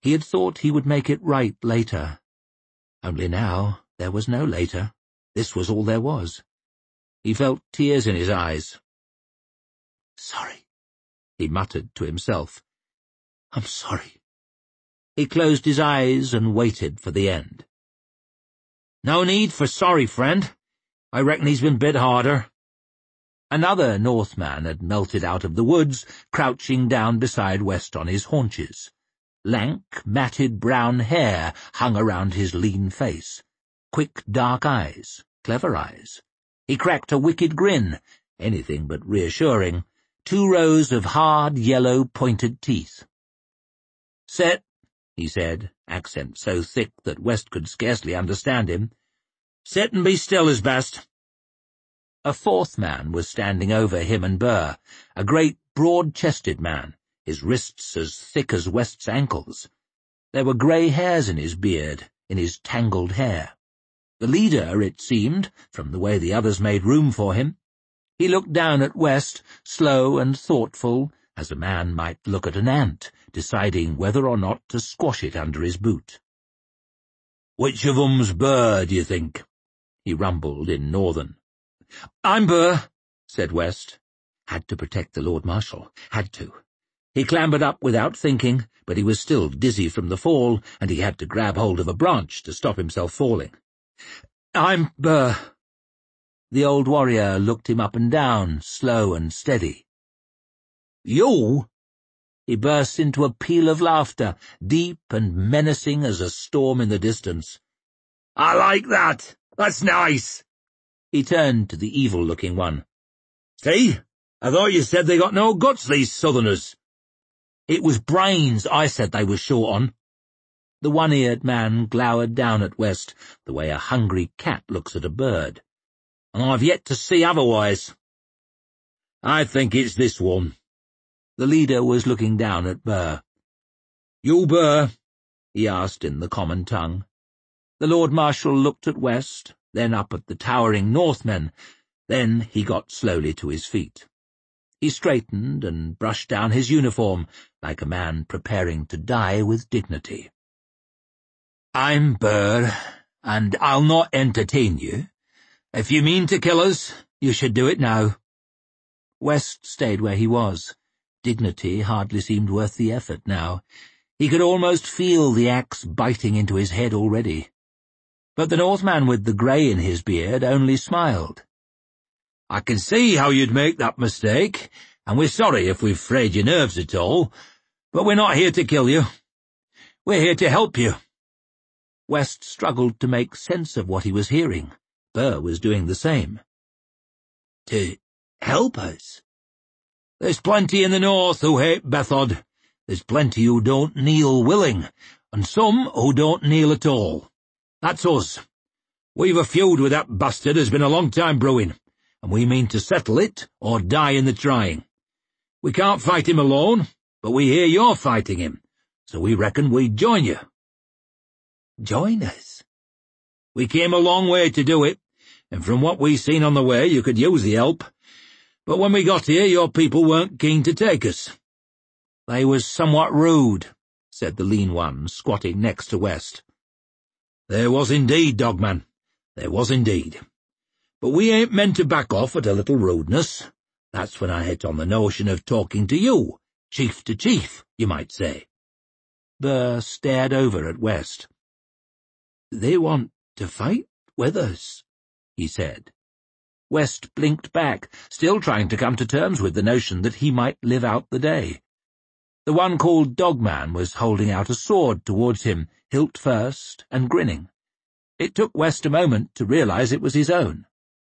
He had thought he would make it right later. Only now there was no later. This was all there was. He felt tears in his eyes. "Sorry," he muttered to himself. "I'm sorry." He closed his eyes and waited for the end. "No need for sorry, friend. I reckon he's been bit harder." Another Northman had melted out of the woods, crouching down beside West on his haunches. Lank, matted brown hair hung around his lean face. Quick dark eyes, clever eyes. He cracked a wicked grin, anything but reassuring. 2 rows of hard, yellow, pointed teeth. "Set," he said, accent so thick that West could scarcely understand him. "Sit and be still is best." A 4th man was standing over him and Burr, a great, broad-chested man, his wrists as thick as West's ankles. There were grey hairs in his beard, in his tangled hair. The leader, it seemed, from the way the others made room for him. He looked down at West, slow and thoughtful, as a man might look at an ant, deciding whether or not to squash it under his boot. "Which of 'em's Burr, do you think?" he rumbled in Northern. "I'm Burr," said West. Had to protect the Lord Marshal. Had to. He clambered up without thinking, but he was still dizzy from the fall, and he had to grab hold of a branch to stop himself falling. "I'm Burr." The old warrior looked him up and down, slow and steady. "You?" He burst into a peal of laughter, deep and menacing as a storm in the distance. "I like that! That's nice!" He turned to the evil-looking one. "See? I thought you said they got no guts, these Southerners." "It was brains I said they was short on." The one-eared man glowered down at West, the way a hungry cat looks at a bird. "And I've yet to see otherwise." "I think it's this one." The leader was looking down at Burr. "You Burr?" he asked in the common tongue. The Lord Marshal looked at West, then up at the towering Northmen. Then he got slowly to his feet. He straightened and brushed down his uniform, like a man preparing to die with dignity. "I'm Burr, and I'll not entertain you. If you mean to kill us, you should do it now." West stayed where he was. Dignity hardly seemed worth the effort now. He could almost feel the axe biting into his head already. But the Northman with the grey in his beard only smiled. "I can see how you'd make that mistake, and we're sorry if we've frayed your nerves at all, but we're not here to kill you. We're here to help you." West struggled to make sense of what he was hearing. Burr was doing the same. "To help us?" "There's plenty in the north who hate Bethod. There's plenty who don't kneel willing, and some who don't kneel at all. That's us. We've a feud with that bastard has been a long time brewing, and we mean to settle it or die in the trying. We can't fight him alone, but we hear you're fighting him, so we reckon we'd join you." "Join us?" "We came a long way to do it, and from what we seen on the way you could use the help. But when we got here your people weren't keen to take us." "They was somewhat rude," said the lean one, squatting next to West. "There was indeed, Dogman. There was indeed. But we ain't meant to back off at a little rudeness. That's when I hit on the notion of talking to you, chief to chief, you might say." Burr stared over at West. "They want to fight with us," he said. West blinked back, still trying to come to terms with the notion that he might live out the day. The one called Dogman was holding out a sword towards him, hilt first, and grinning. It took West a moment to realize it was his own.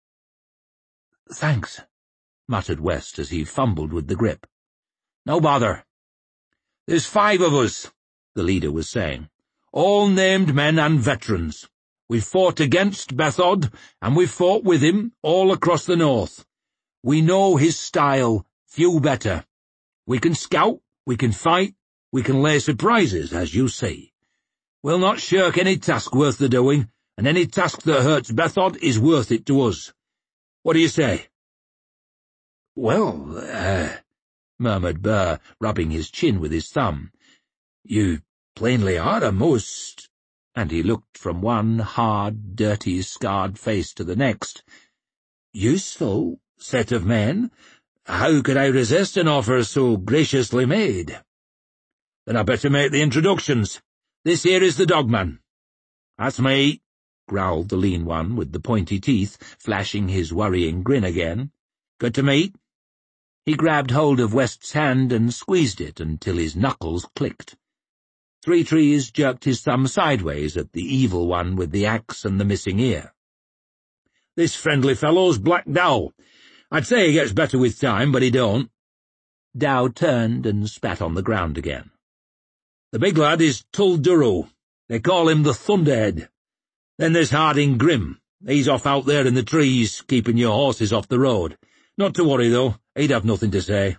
"Thanks," muttered West as he fumbled with the grip. "No bother. There's 5 of us," the leader was saying, "all named men and veterans. We've fought against Bethod, and we've fought with him all across the north. We know his style, few better. We can scout, we can fight, we can lay surprises, as you see. We'll not shirk any task worth the doing, and any task that hurts Bethod is worth it to us. What do you say?" "Well, murmured Burr, rubbing his chin with his thumb. You plainly are a most—" and he looked from one hard, dirty, scarred face to the next. "Useful set of men. How could I resist an offer so graciously made?" "Then I'd better make the introductions. This here is the dogman." "That's me," growled the lean one with the pointy teeth, flashing his worrying grin again. "Good to meet." He grabbed hold of West's hand and squeezed it until his knuckles clicked. Three Trees jerked his thumb sideways at the evil one with the axe and the missing ear. "This friendly fellow's Black Dow. I'd say he gets better with time, but he don't." Dow turned and spat on the ground again. "The big lad is Tull Durrow. They call him the Thunderhead. Then there's Harding Grim. He's off out there in the trees, keeping your horses off the road. Not to worry, though. He'd have nothing to say."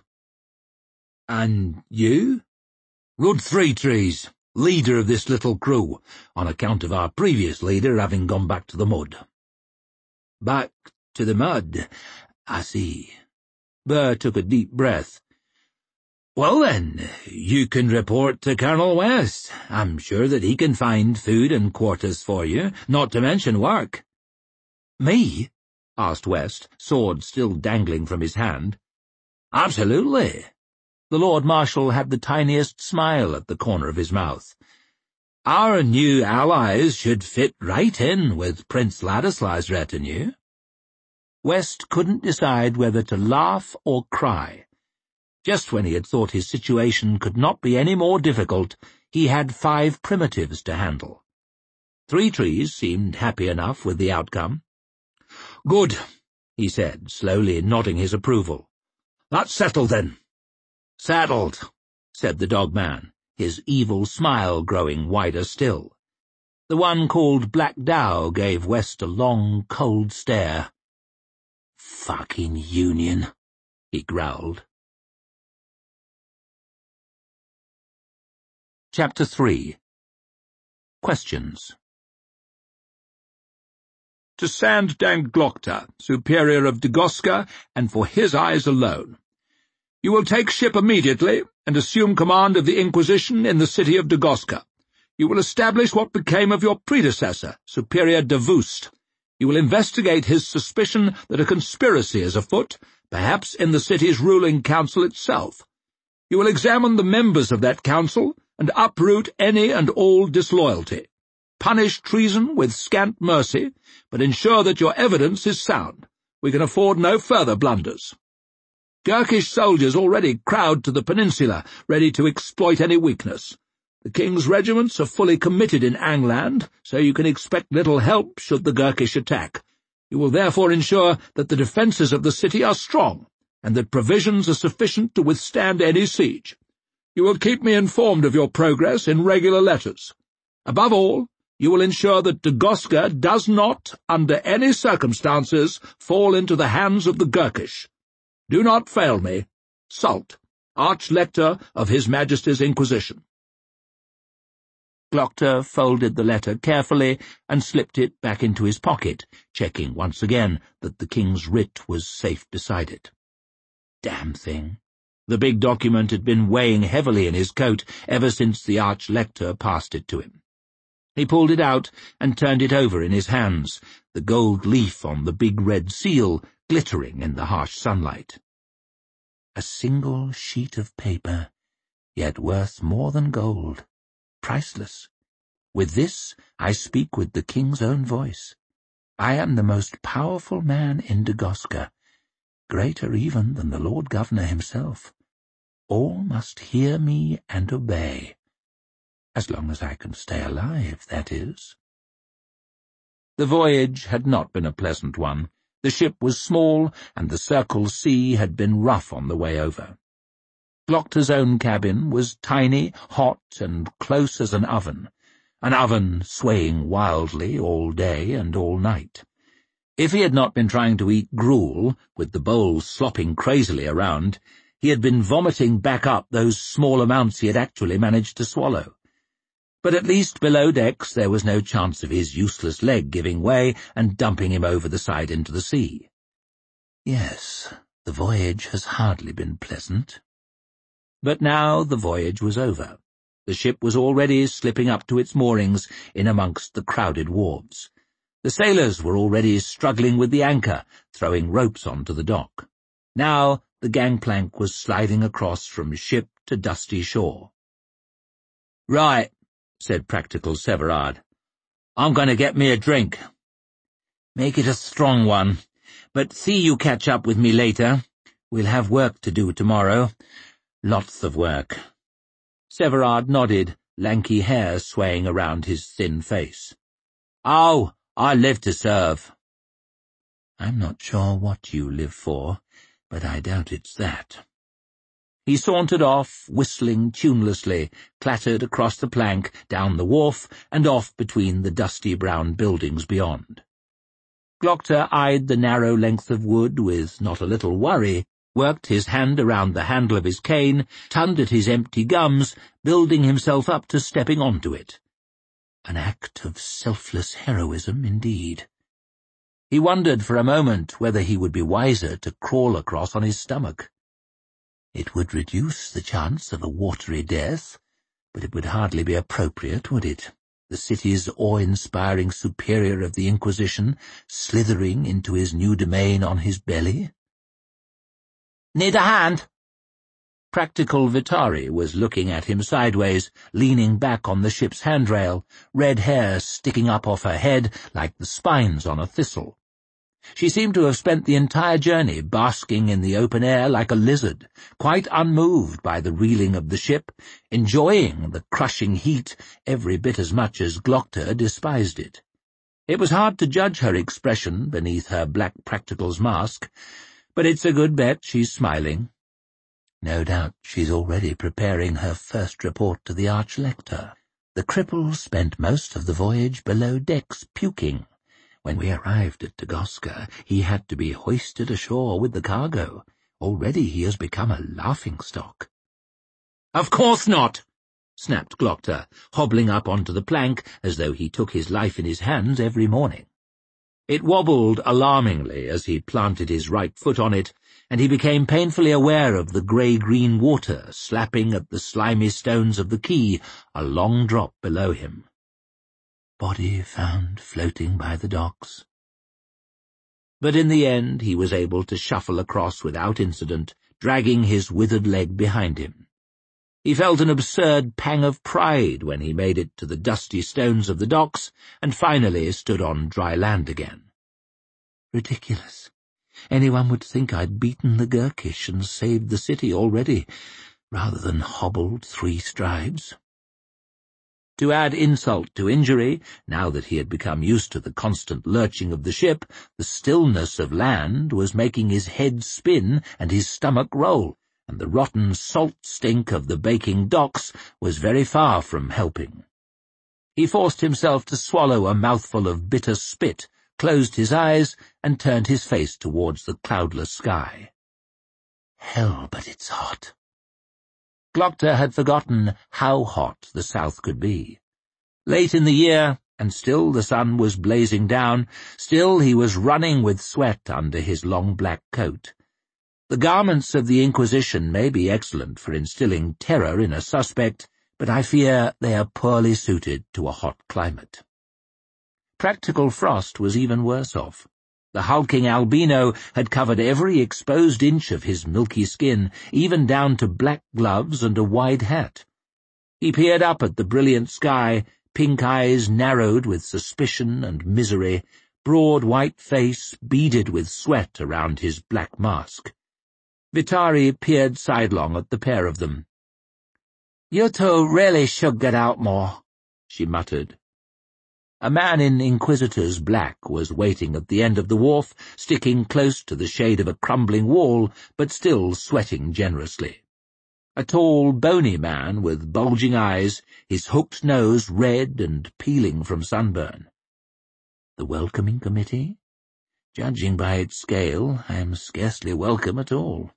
"And you?" "Rudd Three Trees, leader of this little crew, on account of our previous leader having gone back to the mud." "Back to the mud? I see." Burr took a deep breath. "Well then, you can report to Colonel West. I'm sure that he can find food and quarters for you, not to mention work." "Me?" asked West, sword still dangling from his hand. "Absolutely." The Lord Marshal had the tiniest smile at the corner of his mouth. "Our new allies should fit right in with Prince Ladislaw's retinue." West couldn't decide whether to laugh or cry. Just when he had thought his situation could not be any more difficult, he had 5 primitives to handle. Three Trees seemed happy enough with the outcome. "Good," he said, slowly nodding his approval. "That's settled, then." "Settled," said the dog-man, his evil smile growing wider still. The one called Black Dow gave West a long, cold stare. "Fucking Union," he growled. Chapter 3. Questions. To Sand-Dank Glokta, Superior of Dagosca, and for his eyes alone. You will take ship immediately and assume command of the Inquisition in the city of Dagosca. You will establish what became of your predecessor, Superior Davoust. You will investigate his suspicion that a conspiracy is afoot, perhaps in the city's ruling council itself. You will examine the members of that council and uproot any and all disloyalty. Punish treason with scant mercy, but ensure that your evidence is sound. We can afford no further blunders. Gurkish soldiers already crowd to the peninsula, ready to exploit any weakness. The king's regiments are fully committed in Angland, so you can expect little help should the Gurkish attack. You will therefore ensure that the defences of the city are strong, and that provisions are sufficient to withstand any siege. You will keep me informed of your progress in regular letters. Above all, you will ensure that Dagosca does not, under any circumstances, fall into the hands of the Gurkish. Do not fail me. Sult, Arch-Lector of His Majesty's Inquisition. Glokta folded the letter carefully and slipped it back into his pocket, checking once again that the king's writ was safe beside it. Damn thing. The big document had been weighing heavily in his coat ever since the Arch-Lector passed it to him. He pulled it out and turned it over in his hands, the gold leaf on the big red seal glittering in the harsh sunlight. A single sheet of paper, yet worth more than gold, priceless. With this I speak with the king's own voice. I am the most powerful man in Dagosca, greater even than the Lord Governor himself. All must hear me and obey. As long as I can stay alive, that is. The voyage had not been a pleasant one. The ship was small, and the Circle Sea had been rough on the way over. Glokta's own cabin was tiny, hot, and close as an oven swaying wildly all day and all night. If he had not been trying to eat gruel, with the bowl slopping crazily around, he had been vomiting back up those small amounts he had actually managed to swallow. But at least below decks there was no chance of his useless leg giving way and dumping him over the side into the sea. Yes, the voyage has hardly been pleasant. But now the voyage was over. The ship was already slipping up to its moorings in amongst the crowded wharves. The sailors were already struggling with the anchor, throwing ropes onto the dock. Now the gangplank was sliding across from ship to dusty shore. "Right," said Practical Severard. "I'm going to get me a drink." "Make it a strong one, but see you catch up with me later. We'll have work to do tomorrow. Lots of work." Severard nodded, lanky hair swaying around his thin face. "Oh, I live to serve." "I'm not sure what you live for, but I doubt it's that." He sauntered off, whistling tunelessly, clattered across the plank, down the wharf, and off between the dusty brown buildings beyond. Glockter eyed the narrow length of wood with not a little worry, worked his hand around the handle of his cane, tugged at his empty gums, building himself up to stepping onto it. An act of selfless heroism, indeed. He wondered for a moment whether he would be wiser to crawl across on his stomach. It would reduce the chance of a watery death, but it would hardly be appropriate, would it? The city's awe-inspiring superior of the Inquisition slithering into his new domain on his belly. "Need a hand?" Practical Vitari was looking at him sideways, leaning back on the ship's handrail, red hair sticking up off her head like the spines on a thistle. She seemed to have spent the entire journey basking in the open air like a lizard, quite unmoved by the reeling of the ship, enjoying the crushing heat every bit as much as Glockter despised it. It was hard to judge her expression beneath her black practical's mask, but it's a good bet she's smiling. No doubt she's already preparing her first report to the Archlector. The cripple spent most of the voyage below decks puking. When we arrived at Dagosca, he had to be hoisted ashore with the cargo. Already he has become a laughingstock. "Of course not," snapped Glockter, hobbling up onto the plank as though he took his life in his hands every morning. It wobbled alarmingly as he planted his right foot on it, and he became painfully aware of the grey-green water slapping at the slimy stones of the quay a long drop below him. Body found floating by the docks. But in the end he was able to shuffle across without incident, dragging his withered leg behind him. He felt an absurd pang of pride when he made it to the dusty stones of the docks and finally stood on dry land again. Ridiculous. Anyone would think I'd beaten the Gurkish and saved the city already, rather than hobbled 3 strides. To add insult to injury, now that he had become used to the constant lurching of the ship, the stillness of land was making his head spin and his stomach roll, and the rotten salt stink of the baking docks was very far from helping. He forced himself to swallow a mouthful of bitter spit, closed his eyes, and turned his face towards the cloudless sky. Hell, but it's hot. Glockter had forgotten how hot the south could be. Late in the year, and still the sun was blazing down, still he was running with sweat under his long black coat. The garments of the Inquisition may be excellent for instilling terror in a suspect, but I fear they are poorly suited to a hot climate. Practical Frost was even worse off. The hulking albino had covered every exposed inch of his milky skin, even down to black gloves and a wide hat. He peered up at the brilliant sky, pink eyes narrowed with suspicion and misery, broad white face beaded with sweat around his black mask. Vitari peered sidelong at the pair of them. "You two really should get out more," she muttered. A man in Inquisitor's black was waiting at the end of the wharf, sticking close to the shade of a crumbling wall, but still sweating generously. A tall, bony man with bulging eyes, his hooked nose red and peeling from sunburn. The welcoming committee? Judging by its scale, I am scarcely welcome at all.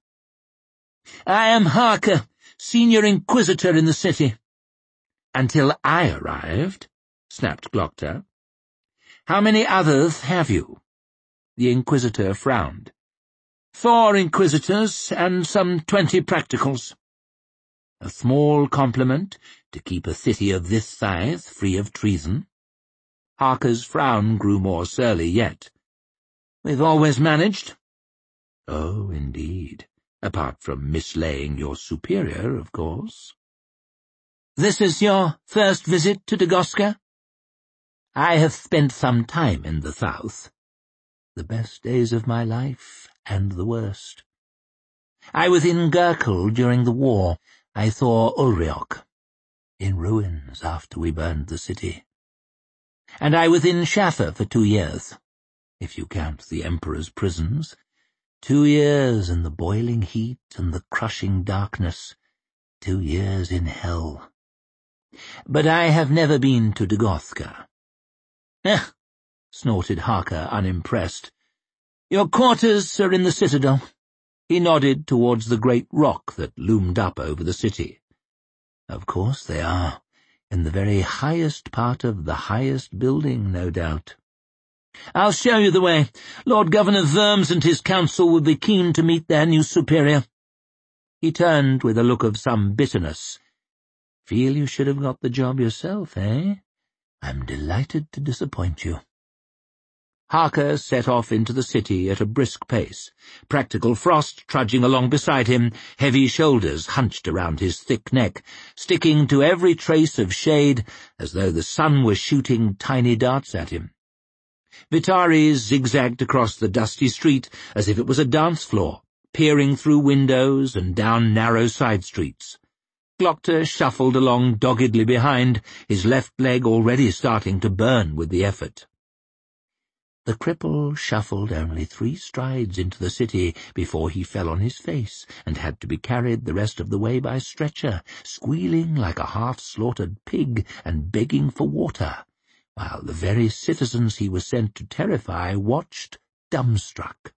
"I am Harker, Senior Inquisitor in the city." "Until I arrived," snapped Glockter. "How many others have you?" The Inquisitor frowned. 4 Inquisitors and some 20 practicals." A small compliment to keep a city of this size free of treason. Harker's frown grew more surly yet. We've always managed. Oh, indeed. Apart from mislaying your superior, of course. This is your first visit to Dagosca? I have spent some time in the south. The best days of my life, and the worst. I was in Gurkel during the war. I saw Ulriok, in ruins after we burned the city. And I was in Schaffer for 2 years, if you count the Emperor's prisons. 2 years in the boiling heat and the crushing darkness. 2 years in hell. But I have never been to Dagosca. Eh, snorted Harker, unimpressed. Your quarters are in the citadel. He nodded towards the great rock that loomed up over the city. Of course they are, in the very highest part of the highest building, no doubt. I'll show you the way. Lord Governor Worms and his council would be keen to meet their new superior. He turned with a look of some bitterness. Feel you should have got the job yourself, eh? I'm delighted to disappoint you. Harker set off into the city at a brisk pace, Practical Frost trudging along beside him, heavy shoulders hunched around his thick neck, sticking to every trace of shade as though the sun were shooting tiny darts at him. Vitaris zigzagged across the dusty street as if it was a dance floor, peering through windows and down narrow side streets. Glokta shuffled along doggedly behind, his left leg already starting to burn with the effort. The cripple shuffled only 3 strides into the city before he fell on his face and had to be carried the rest of the way by stretcher, squealing like a half-slaughtered pig and begging for water, while the very citizens he was sent to terrify watched, dumbstruck.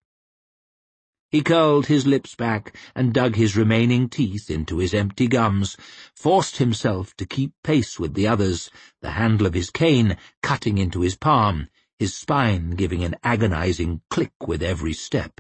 He curled his lips back and dug his remaining teeth into his empty gums, forced himself to keep pace with the others, the handle of his cane cutting into his palm, his spine giving an agonizing click with every step.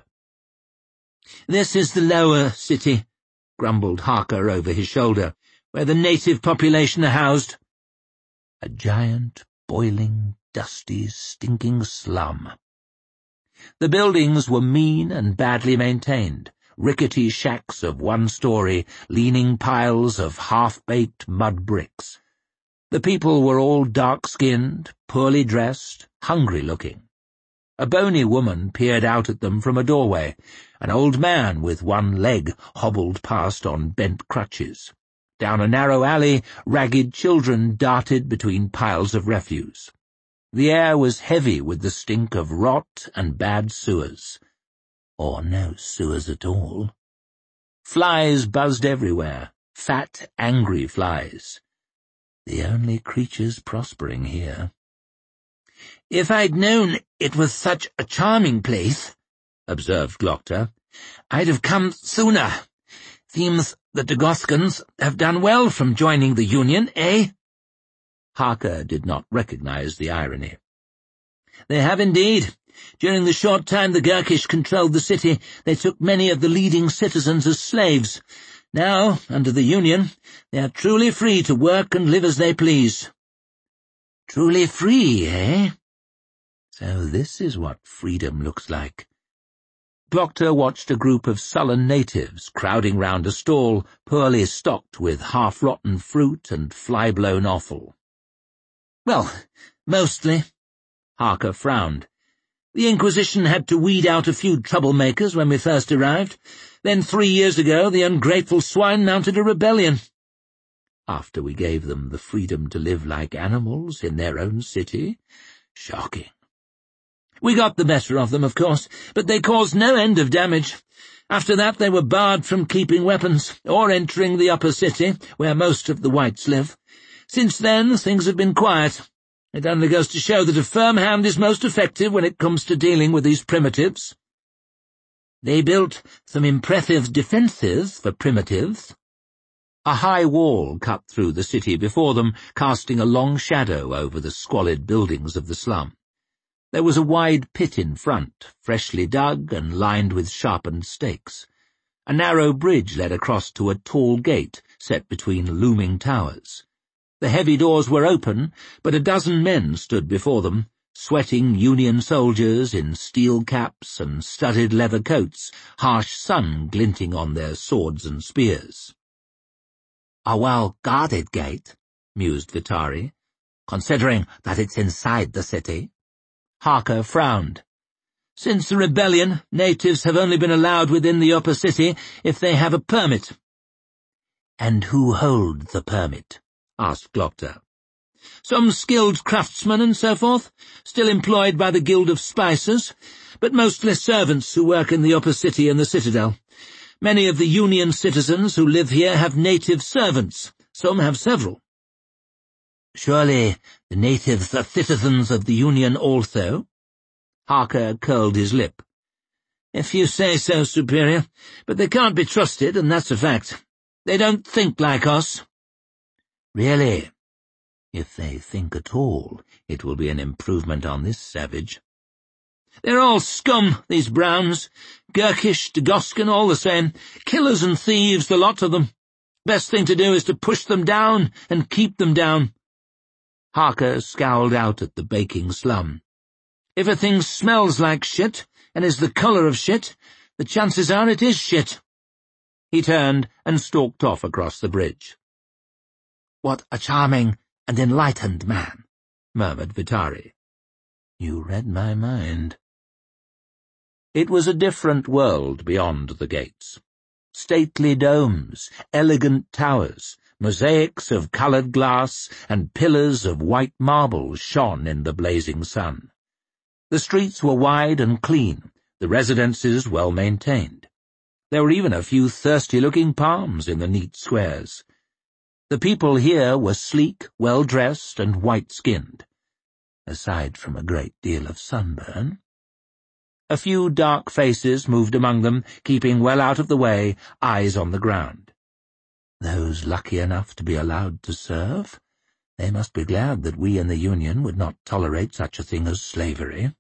"This is the lower city," grumbled Harker over his shoulder, "where the native population are housed." A giant, boiling, dusty, stinking slum. The buildings were mean and badly maintained, rickety shacks of 1 story, leaning piles of half-baked mud bricks. The people were all dark-skinned, poorly dressed, hungry-looking. A bony woman peered out at them from a doorway. An old man with 1 leg hobbled past on bent crutches. Down a narrow alley, ragged children darted between piles of refuse. The air was heavy with the stink of rot and bad sewers. Or no sewers at all. Flies buzzed everywhere, fat, angry flies. The only creatures prospering here. "If I'd known it was such a charming place," observed Glokta, "I'd have come sooner. Seems the Dagoscans have done well from joining the Union, eh?" Harker did not recognize the irony. "They have indeed. During the short time the Gurkish controlled the city, they took many of the leading citizens as slaves. Now, under the Union, they are truly free to work and live as they please." "Truly free, eh? So this is what freedom looks like." Glokta watched a group of sullen natives crowding round a stall poorly stocked with half-rotten fruit and fly-blown offal. "Well, mostly." Harker frowned. "The Inquisition had to weed out a few troublemakers when we first arrived. Then 3 years ago the ungrateful swine mounted a rebellion. After we gave them the freedom to live like animals in their own city? Shocking. We got the better of them, of course, but they caused no end of damage. After that they were barred from keeping weapons, or entering the upper city, where most of the whites live. Since then, things have been quiet. It only goes to show that a firm hand is most effective when it comes to dealing with these primitives. They built some impressive defences for primitives." A high wall cut through the city before them, casting a long shadow over the squalid buildings of the slum. There was a wide pit in front, freshly dug and lined with sharpened stakes. A narrow bridge led across to a tall gate, set between looming towers. The heavy doors were open, but a dozen men stood before them, sweating Union soldiers in steel caps and studded leather coats, harsh sun glinting on their swords and spears. "A well-guarded gate," mused Vitari, "considering that it's inside the city." Harker frowned. "Since the rebellion, natives have only been allowed within the upper city if they have a permit." "And who hold the permit?" asked Glokta. "Some skilled craftsmen and so forth, still employed by the Guild of Spicers, but mostly servants who work in the upper city and the citadel. Many of the Union citizens who live here have native servants. Some have several." "Surely the natives are citizens of the Union also?" Harker curled his lip. "If you say so, Superior, but they can't be trusted, and that's a fact. They don't think like us." "Really? If they think at all, it will be an improvement on this savage." "They're all scum, these Browns. Gurkish, Dagoscan, all the same. Killers and thieves, the lot of them. Best thing to do is to push them down and keep them down." Harker scowled out at the baking slum. "If a thing smells like shit and is the colour of shit, the chances are it is shit." He turned and stalked off across the bridge. "What a charming and enlightened man," murmured Vitari. "You read my mind." It was a different world beyond the gates. Stately domes, elegant towers, mosaics of coloured glass, and pillars of white marble shone in the blazing sun. The streets were wide and clean, the residences well maintained. There were even a few thirsty-looking palms in the neat squares. The people here were sleek, well-dressed, and white-skinned, aside from a great deal of sunburn. A few dark faces moved among them, keeping well out of the way, eyes on the ground. Those lucky enough to be allowed to serve? They must be glad that we in the Union would not tolerate such a thing as slavery.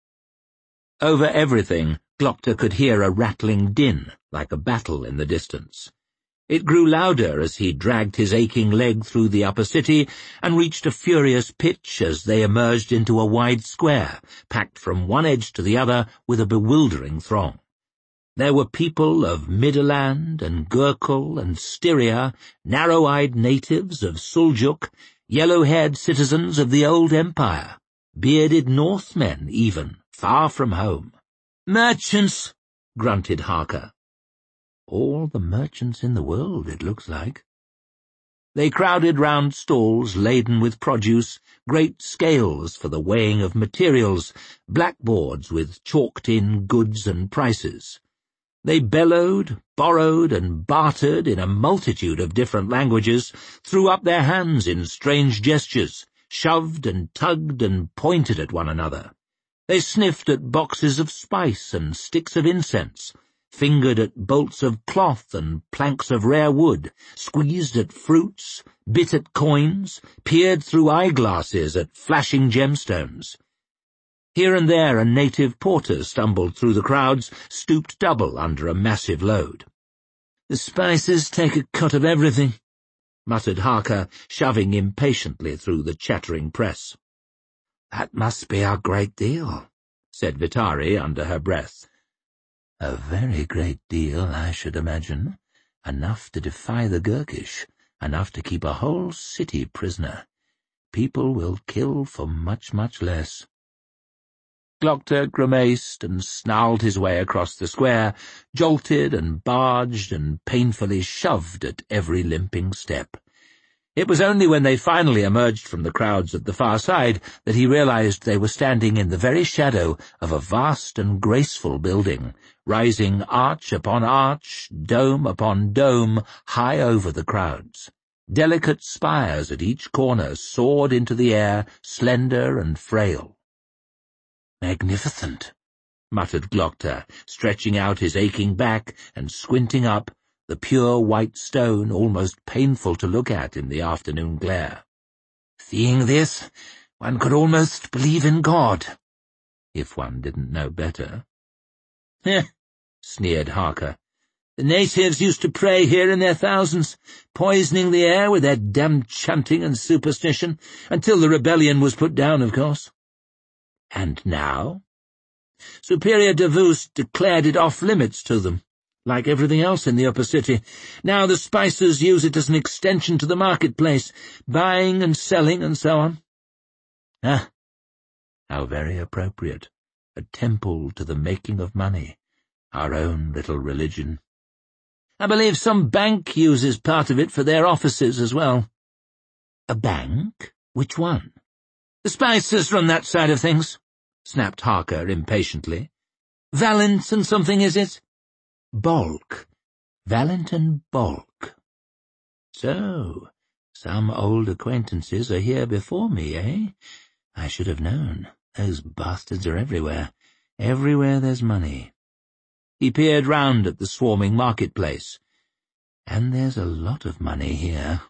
Over everything, Glokta could hear a rattling din, like a battle in the distance. It grew louder as he dragged his aching leg through the upper city and reached a furious pitch as they emerged into a wide square, packed from one edge to the other with a bewildering throng. There were people of Midderland and Gurkul and Styria, narrow-eyed natives of Suljuk, yellow-haired citizens of the old empire, bearded Northmen even, far from home. "Merchants!" grunted Harker. "All the merchants in the world, it looks like." They crowded round stalls laden with produce, great scales for the weighing of materials, blackboards with chalked-in goods and prices. They bellowed, borrowed, and bartered in a multitude of different languages, threw up their hands in strange gestures, shoved and tugged and pointed at one another. They sniffed at boxes of spice and sticks of incense, fingered at bolts of cloth and planks of rare wood, squeezed at fruits, bit at coins, peered through eyeglasses at flashing gemstones. Here and there a native porter stumbled through the crowds, stooped double under a massive load. "The spices take a cut of everything," muttered Harker, shoving impatiently through the chattering press. "That must be a great deal," said Vitari under her breath. "A very great deal, I should imagine. Enough to defy the Gurkish, enough to keep a whole city prisoner. People will kill for much, much less." Glokta grimaced and snarled his way across the square, jolted and barged and painfully shoved at every limping step. It was only when they finally emerged from the crowds at the far side that he realized they were standing in the very shadow of a vast and graceful building, rising arch upon arch, dome upon dome, high over the crowds. Delicate spires at each corner soared into the air, slender and frail. "Magnificent," muttered Glokta, stretching out his aching back and squinting up, the pure white stone almost painful to look at in the afternoon glare. "Seeing this, one could almost believe in God, if one didn't know better." "Heh," sneered Harker. The natives used to pray here in their thousands, poisoning the air with their damned chanting and superstition, until the rebellion was put down, of course. And now? Superior Davus declared it off-limits to them, like everything else in the upper city. Now the spicers use it as an extension to the marketplace, buying and selling and so on. Ah, how very appropriate. A temple to the making of money, our own little religion. I believe some bank uses part of it for their offices as well. A bank? Which one? The spicers run that side of things, snapped Harker impatiently. Valent and something, is it? Bulk. Valent and Bulk. So, some old acquaintances are here before me, eh? I should have known. Those bastards are everywhere. Everywhere there's money. He peered round at the swarming marketplace. And there's a lot of money here.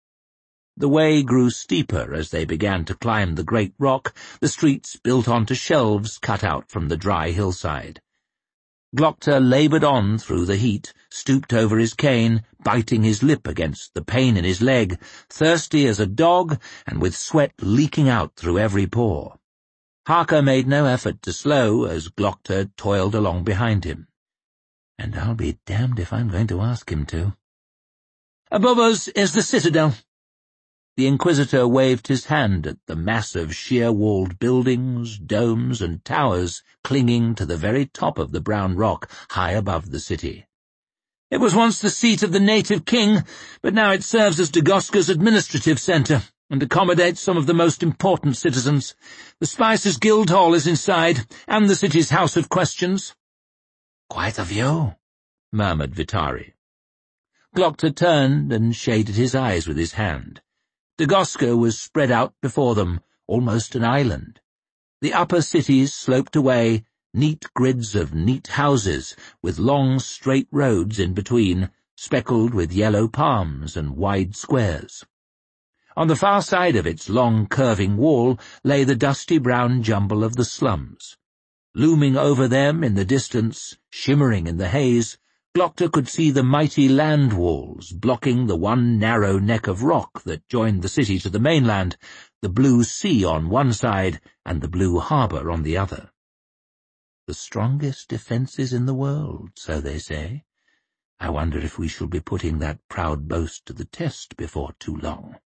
The way grew steeper as they began to climb the great rock, the streets built onto shelves cut out from the dry hillside. Glokta laboured on through the heat, stooped over his cane, biting his lip against the pain in his leg, thirsty as a dog and with sweat leaking out through every pore. Harker made no effort to slow as Glokta toiled along behind him. And I'll be damned if I'm going to ask him to. Above us is the citadel. The Inquisitor waved his hand at the mass of sheer-walled buildings, domes, and towers clinging to the very top of the brown rock high above the city. It was once the seat of the native king, but now it serves as Dagoska's administrative centre and accommodates some of the most important citizens. The Spicers' Guildhall is inside, and the city's House of Questions. Quite a view, murmured Vitari. Glokta turned and shaded his eyes with his hand. Dagoska was spread out before them, almost an island. The upper cities sloped away, neat grids of neat houses, with long straight roads in between, speckled with yellow palms and wide squares. On the far side of its long curving wall lay the dusty brown jumble of the slums. Looming over them in the distance, shimmering in the haze, Glokta could see the mighty land walls blocking the one narrow neck of rock that joined the city to the mainland, the blue sea on one side and the blue harbour on the other. The strongest defences in the world, so they say. I wonder if we shall be putting that proud boast to the test before too long.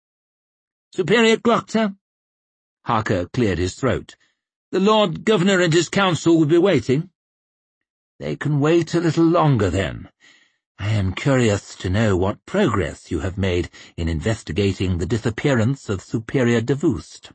Superior Glokta? Harker cleared his throat. The Lord Governor and his council will be waiting. They can wait a little longer, then. I am curious to know what progress you have made in investigating the disappearance of Superior Davust.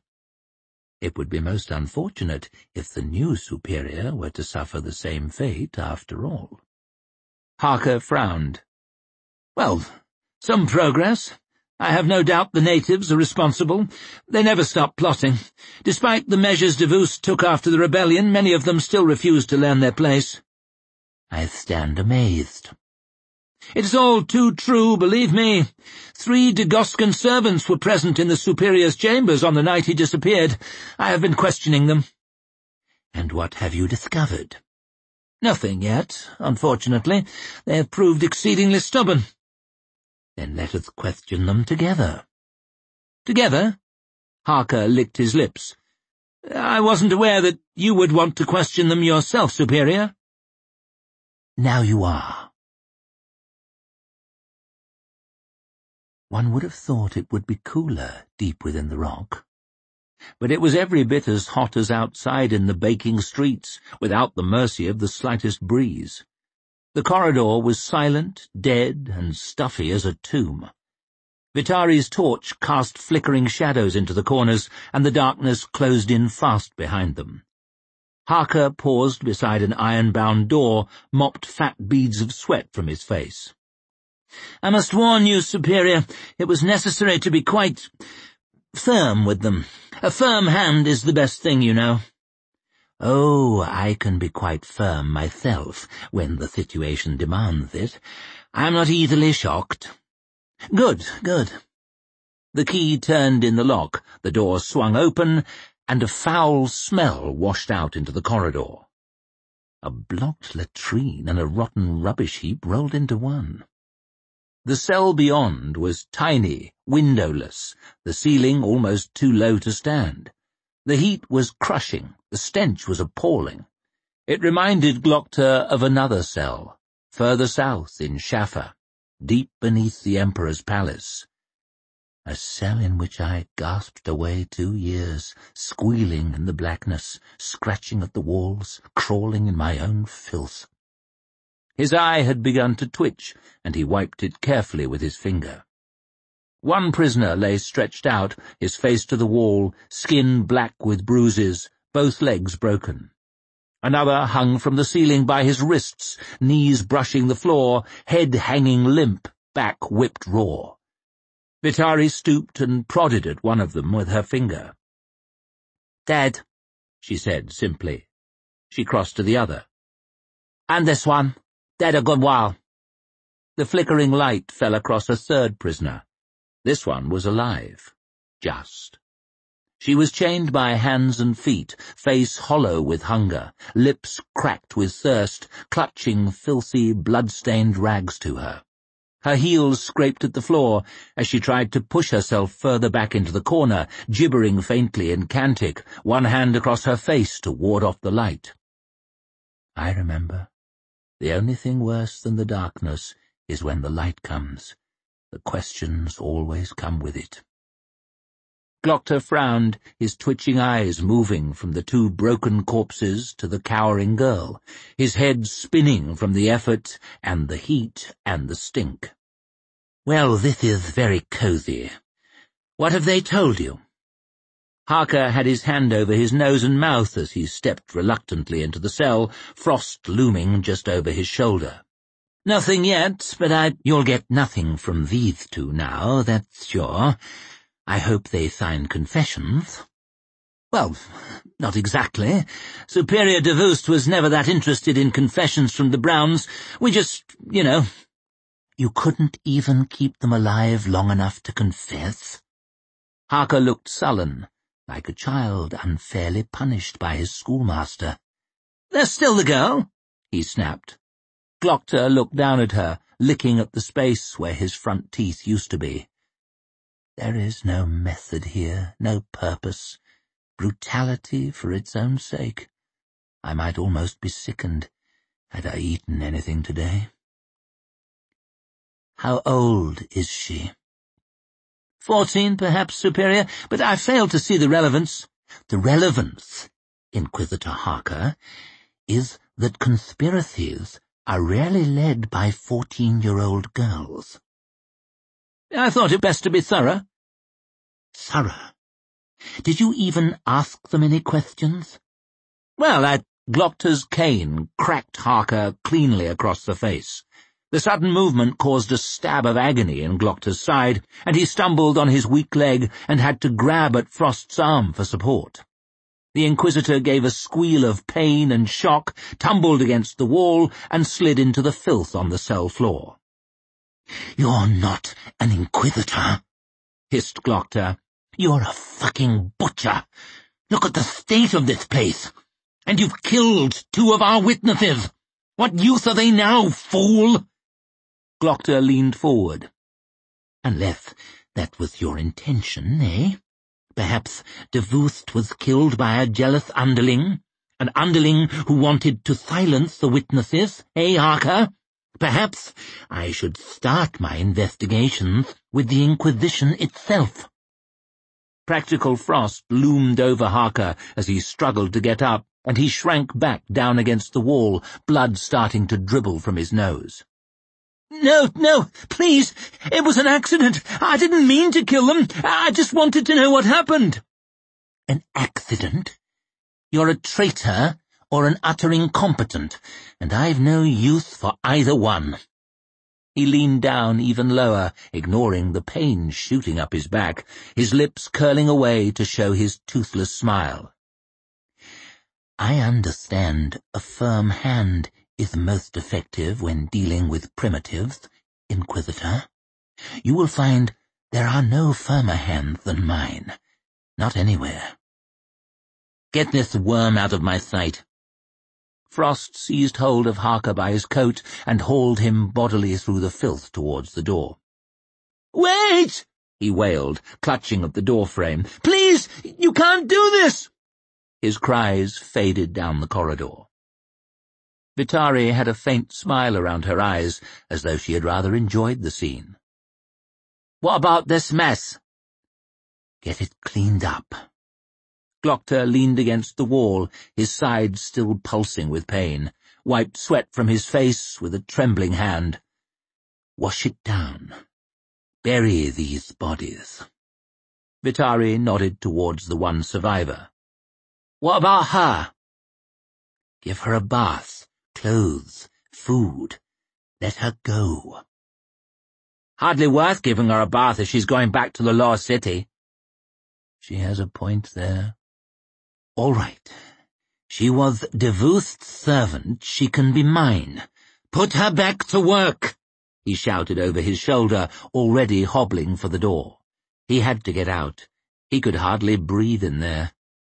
It would be most unfortunate if the new Superior were to suffer the same fate after all. Harker frowned. Well, some progress. I have no doubt the natives are responsible. They never stop plotting. Despite the measures Davust took after the rebellion, many of them still refuse to learn their place. I stand amazed. It is all too true, believe me. 3 Dagoscan servants were present in the Superior's chambers on the night he disappeared. I have been questioning them. And what have you discovered? Nothing yet, unfortunately. They have proved exceedingly stubborn. Then let us question them together. Together? Harker licked his lips. I wasn't aware that you would want to question them yourself, Superior. Now you are. One would have thought it would be cooler deep within the rock. But it was every bit as hot as outside in the baking streets, without the mercy of the slightest breeze. The corridor was silent, dead, and stuffy as a tomb. Vitari's torch cast flickering shadows into the corners, and the darkness closed in fast behind them. Harker paused beside an iron-bound door, mopped fat beads of sweat from his face. I must warn you, Superior, it was necessary to be quite firm with them. A firm hand is the best thing, you know. Oh, I can be quite firm myself when the situation demands it. I am not easily shocked. Good, good. The key turned in the lock, the door swung open, and a foul smell washed out into the corridor. A blocked latrine and a rotten rubbish heap rolled into one. The cell beyond was tiny, windowless, the ceiling almost too low to stand. The heat was crushing, the stench was appalling. It reminded Glokta of another cell, further south in Shaffa, deep beneath the Emperor's palace. A cell in which I gasped away 2 years, squealing in the blackness, scratching at the walls, crawling in my own filth. His eye had begun to twitch, and he wiped it carefully with his finger. One prisoner lay stretched out, his face to the wall, skin black with bruises, both legs broken. Another hung from the ceiling by his wrists, knees brushing the floor, head hanging limp, back whipped raw. Vitari stooped and prodded at one of them with her finger. "Dead," she said simply. She crossed to the other. "And this one. Dead a good while." The flickering light fell across a third prisoner. This one was alive. Just. She was chained by hands and feet, face hollow with hunger, lips cracked with thirst, clutching filthy, blood-stained rags to her. Her heels scraped at the floor as she tried to push herself further back into the corner, gibbering faintly in Cantic, one hand across her face to ward off the light. I remember. The only thing worse than the darkness is when the light comes. The questions always come with it. Glokta frowned, his twitching eyes moving from the 2 broken corpses to the cowering girl, his head spinning from the effort and the heat and the stink. "Well, this is very cozy. What have they told you?" Harker had his hand over his nose and mouth as he stepped reluctantly into the cell, frost looming just over his shoulder. "Nothing yet, but you'll get nothing from these 2 now, that's sure. I hope they sign confessions." "Well, not exactly. Superior Davoust was never that interested in confessions from the Browns. We just, You couldn't even keep them alive long enough to confess?" Harker looked sullen, like a child unfairly punished by his schoolmaster. "There's still the girl," he snapped. Glokta looked down at her, licking at the space where his front teeth used to be. There is no method here, no purpose. Brutality for its own sake. I might almost be sickened had I eaten anything today. How old is she? 14, perhaps, Superior, but I fail to see the relevance. The relevance, Inquisitor Harker, is that conspiracies are rarely led by 14-year-old girls. I thought it best to be thorough. Thorough? Did you even ask them any questions? Well, Glokta's cane cracked Harker cleanly across the face. The sudden movement caused a stab of agony in Glokta's side, and he stumbled on his weak leg and had to grab at Frost's arm for support. The Inquisitor gave a squeal of pain and shock, tumbled against the wall, and slid into the filth on the cell floor. "You're not an Inquisitor," hissed Glokta. "You're a fucking butcher. Look at the state of this place. And you've killed 2 of our witnesses. What use are they now, fool?" Glokta leaned forward. "Unless that was your intention, eh? Perhaps Davoust was killed by a jealous underling, an underling who wanted to silence the witnesses, eh, Harker? Perhaps I should start my investigations with the Inquisition itself." Practical Frost loomed over Harker as he struggled to get up, and he shrank back down against the wall, blood starting to dribble from his nose. No, please, it was an accident. I didn't mean to kill them. I just wanted to know what happened." "An accident? You're a traitor or an utter incompetent, and I've no use for either one." He leaned down even lower, ignoring the pain shooting up his back, his lips curling away to show his toothless smile. "I understand a firm hand is most effective when dealing with primitives, Inquisitor. You will find there are no firmer hands than mine. Not anywhere. Get this worm out of my sight." Frost seized hold of Harker by his coat and hauled him bodily through the filth towards the door. "Wait!" he wailed, clutching at the doorframe. "Please, you can't do this!" His cries faded down the corridor. Vitari had a faint smile around her eyes, as though she had rather enjoyed the scene. "What about this mess?" "Get it cleaned up." Glokta leaned against the wall, his sides still pulsing with pain, wiped sweat from his face with a trembling hand. "Wash it down. Bury these bodies." Vitari nodded towards the one survivor. "What about her?" "Give her a bath, clothes, food. Let her go." "Hardly worth giving her a bath if she's going back to the Lost City." "She has a point there. All right. She was Devouth's servant. She can be mine. Put her back to work," he shouted over his shoulder, already hobbling for the door. He had to get out. He could hardly breathe in there.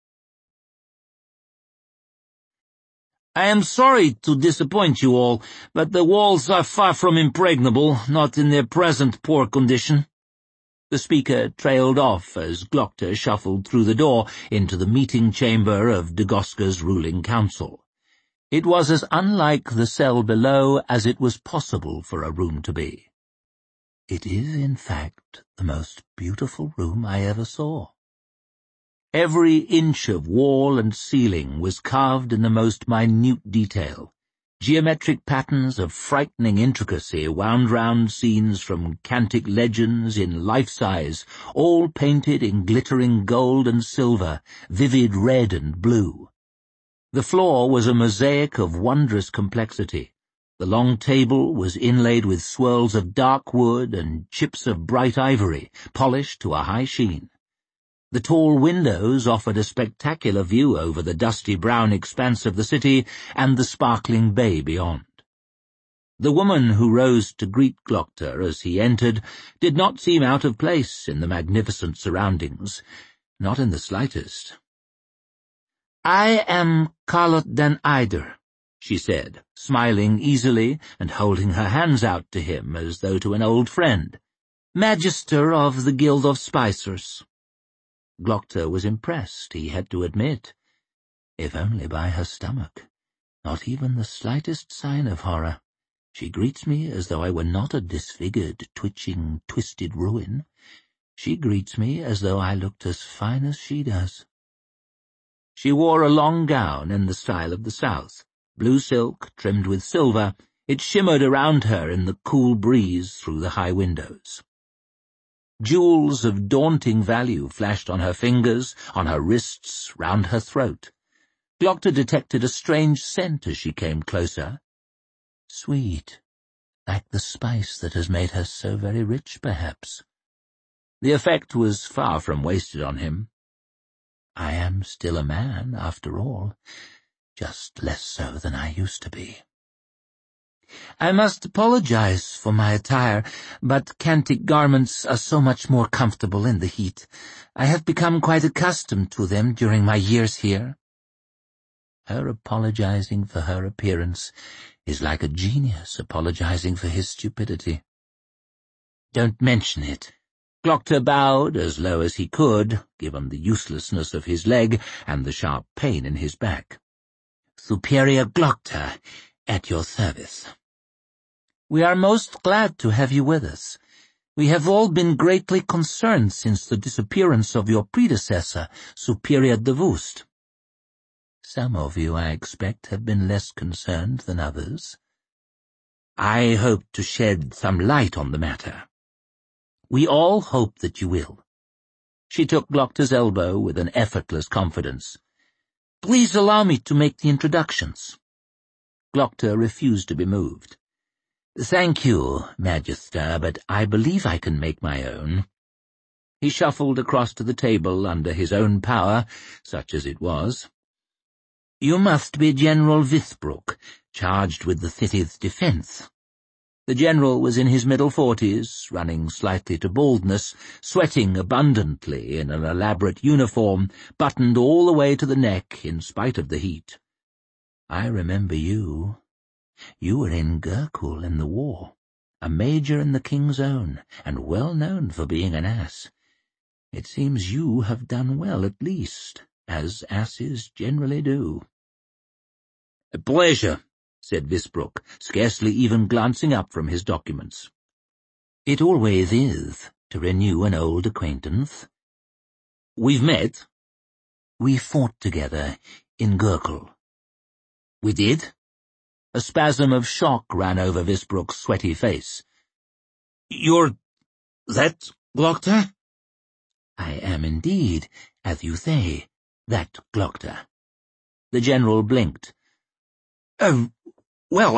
"I am sorry to disappoint you all, but the walls are far from impregnable, not in their present poor condition." The speaker trailed off as Glokta shuffled through the door into the meeting chamber of Dagoska's ruling council. It was as unlike the cell below as it was possible for a room to be. It is, in fact, the most beautiful room I ever saw. Every inch of wall and ceiling was carved in the most minute detail. Geometric patterns of frightening intricacy wound round scenes from Cantic legends in life-size, all painted in glittering gold and silver, vivid red and blue. The floor was a mosaic of wondrous complexity. The long table was inlaid with swirls of dark wood and chips of bright ivory, polished to a high sheen. The tall windows offered a spectacular view over the dusty brown expanse of the city and the sparkling bay beyond. The woman who rose to greet Glokta as he entered did not seem out of place in the magnificent surroundings, not in the slightest. "I am Carlot den Eider," she said, smiling easily and holding her hands out to him as though to an old friend. "Magister of the Guild of Spicers." Glokta was impressed, he had to admit, if only by her stomach. Not even the slightest sign of horror. She greets me as though I were not a disfigured, twitching, twisted ruin. She greets me as though I looked as fine as she does. She wore a long gown in the style of the South, blue silk trimmed with silver. It shimmered around her in the cool breeze through the high windows. Jewels of daunting value flashed on her fingers, on her wrists, round her throat. Glokta detected a strange scent as she came closer. Sweet, like the spice that has made her so very rich, perhaps. The effect was far from wasted on him. I am still a man, after all, just less so than I used to be. I must apologize for my attire, but Cantic garments are so much more comfortable in the heat. I have become quite accustomed to them during my years here. Her apologizing for her appearance is like a genius apologizing for his stupidity. Don't mention it. Glokta bowed as low as he could, given the uselessness of his leg and the sharp pain in his back. Superior Glokta, at your service. We are most glad to have you with us. We have all been greatly concerned since the disappearance of your predecessor, Superior Devouth. Some of you, I expect, have been less concerned than others. I hope to shed some light on the matter. We all hope that you will. She took Glokta's elbow with an effortless confidence. Please allow me to make the introductions. Glokta refused to be moved. Thank you, Magister, but I believe I can make my own. He shuffled across to the table under his own power, such as it was. You must be General Vithbrook, charged with the city's defense. The general was in his middle 40s, running slightly to baldness, sweating abundantly in an elaborate uniform, buttoned all the way to the neck in spite of the heat. I remember you. You were in Gurkul in the war, a major in the King's Own, and well known for being an ass. It seems you have done well, at least, as asses generally do." "A pleasure," said Visbruck, scarcely even glancing up from his documents. "It always is, to renew an old acquaintance." "We've met?" "We fought together in Gurkul." "We did?" A spasm of shock ran over Visbruck's sweaty face. "You're that Glokta?" "I am indeed, as you say, that Glokta." The general blinked. "Oh, well,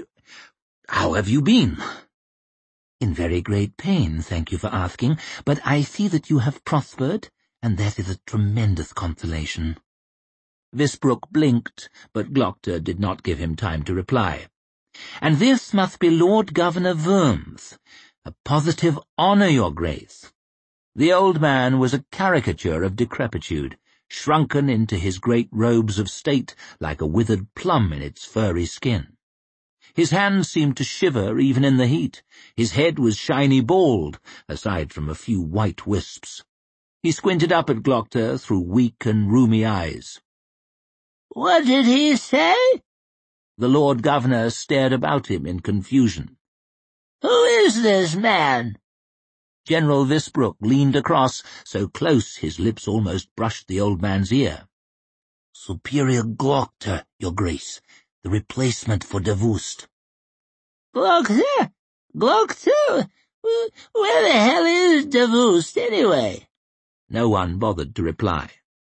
how have you been?" "In very great pain, thank you for asking, but I see that you have prospered, and that is a tremendous consolation." Visbruck blinked, but Glokta did not give him time to reply. "And this must be Lord Governor Worms. A positive honour, your grace." The old man was a caricature of decrepitude, shrunken into his great robes of state like a withered plum in its furry skin. His hands seemed to shiver even in the heat. His head was shiny bald, aside from a few white wisps. He squinted up at Glokta through weak and rheumy eyes. "What did he say?" The Lord Governor stared about him in confusion. "Who is this man?" General Visbruck leaned across, so close his lips almost brushed the old man's ear. "Superior Glokta, your grace, the replacement for Davoust." "Glokta? Glokta? Where the hell is Davoust, anyway?" No one bothered to reply.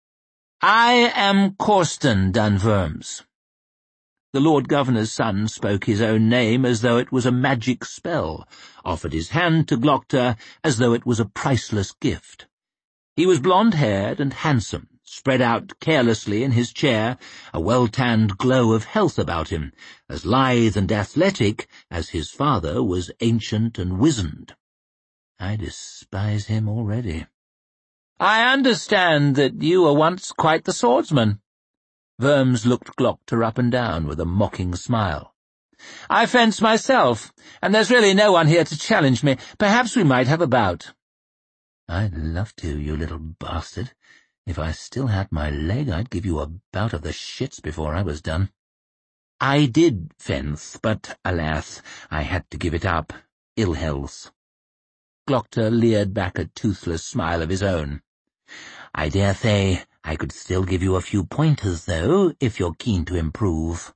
"I am Corsten dan Worms." The Lord Governor's son spoke his own name as though it was a magic spell, offered his hand to Glokta as though it was a priceless gift. He was blonde-haired and handsome, spread out carelessly in his chair, a well-tanned glow of health about him, as lithe and athletic as his father was ancient and wizened. I despise him already. "I understand that you were once quite the swordsman." Worms looked Glokta up and down with a mocking smile. "I fence myself, and there's really no one here to challenge me. Perhaps we might have a bout." "I'd love to, you little bastard. If I still had my leg, I'd give you a bout of the shits before I was done." "I did fence, but, alas, I had to give it up. Ill health." Glokta leered back a toothless smile of his own. "I dare say I could still give you a few pointers, though, if you're keen to improve."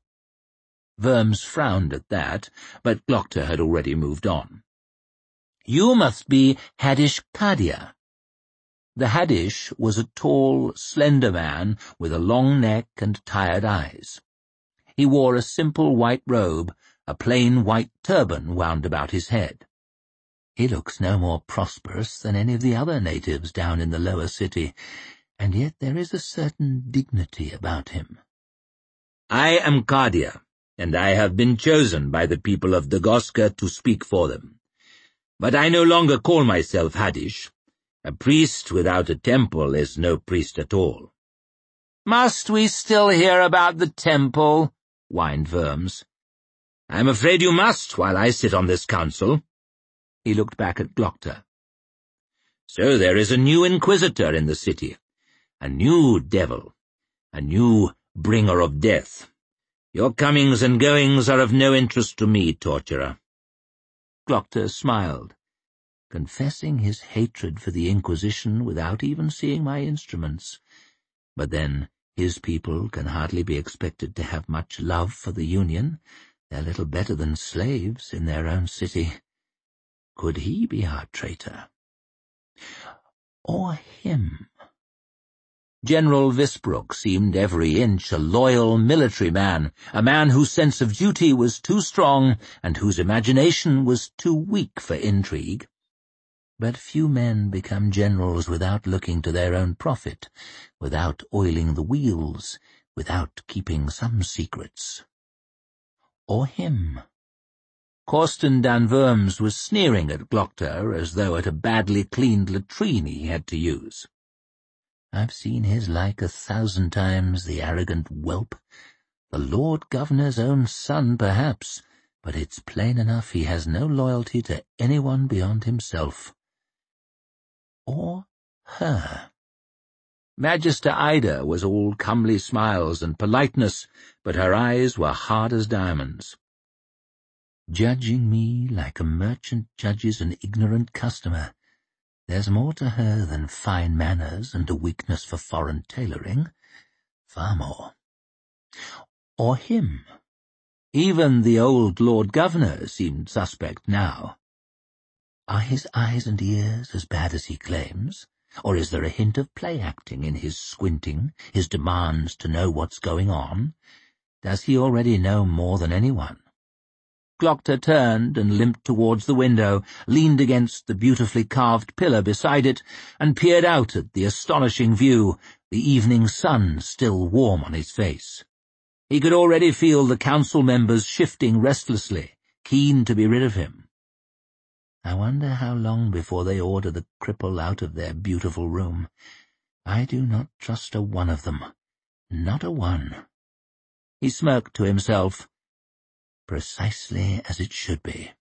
Worms frowned at that, but Glokta had already moved on. "You must be Hadish Kadia." The Hadish was a tall, slender man with a long neck and tired eyes. He wore a simple white robe, a plain white turban wound about his head. "He looks no more prosperous than any of the other natives down in the lower city, and yet there is a certain dignity about him." "I am Kadia, and I have been chosen by the people of Dagosca to speak for them. But I no longer call myself Hadish. A priest without a temple is no priest at all." "Must we still hear about the temple?" whined Worms. "I'm afraid you must while I sit on this council." He looked back at Glokta. "So there is a new inquisitor in the city, a new devil, a new bringer of death. Your comings and goings are of no interest to me, torturer." Glokta smiled, confessing his hatred for the Inquisition without even seeing my instruments. But then, his people can hardly be expected to have much love for the Union. They're little better than slaves in their own city. Could he be our traitor? Or him? General Visbruck seemed every inch a loyal military man, a man whose sense of duty was too strong and whose imagination was too weak for intrigue. But few men become generals without looking to their own profit, without oiling the wheels, without keeping some secrets. Or him? Corsten dan Worms was sneering at Glokta as though at a badly cleaned latrine he had to use. "I've seen his like 1,000 times, the arrogant whelp. The Lord Governor's own son, perhaps, but it's plain enough he has no loyalty to anyone beyond himself. Or her. Magister Ida was all comely smiles and politeness, but her eyes were hard as diamonds. Judging me like a merchant judges an ignorant customer, there's more to her than fine manners and a weakness for foreign tailoring. Far more. Or him. Even the old Lord Governor seemed suspect now. Are his eyes and ears as bad as he claims? Or is there a hint of play-acting in his squinting, his demands to know what's going on? Does he already know more than anyone? Glocta turned and limped towards the window, leaned against the beautifully carved pillar beside it, and peered out at the astonishing view, the evening sun still warm on his face. He could already feel the council members shifting restlessly, keen to be rid of him. I wonder how long before they order the cripple out of their beautiful room. I do not trust a one of them. Not a one. He smirked to himself. Precisely as it should be.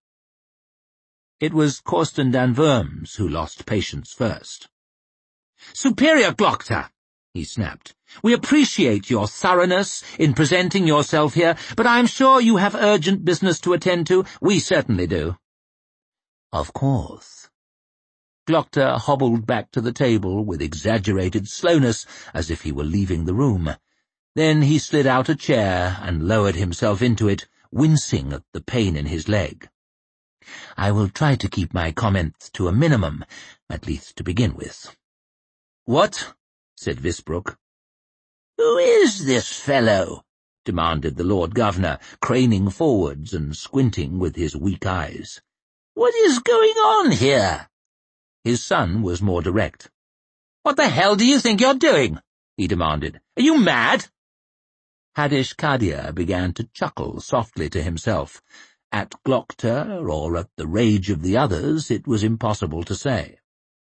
It was Corsten Dan Worms who lost patience first. "Superior Glocta," he snapped, "we appreciate your thoroughness in presenting yourself here, but I am sure you have urgent business to attend to. We certainly do." "Of course." Glocta hobbled back to the table with exaggerated slowness, as if he were leaving the room. Then he slid out a chair and lowered himself into it, wincing at the pain in his leg. "I will try to keep my comments to a minimum, at least to begin with." "What?" said Visbruck. "Who is this fellow?" demanded the Lord Governor, craning forwards and squinting with his weak eyes. "What is going on here?" His son was more direct. "What the hell do you think you're doing?" he demanded. "Are you mad?" Hadish Kadir began to chuckle softly to himself. At Glocta, or at the rage of the others, it was impossible to say.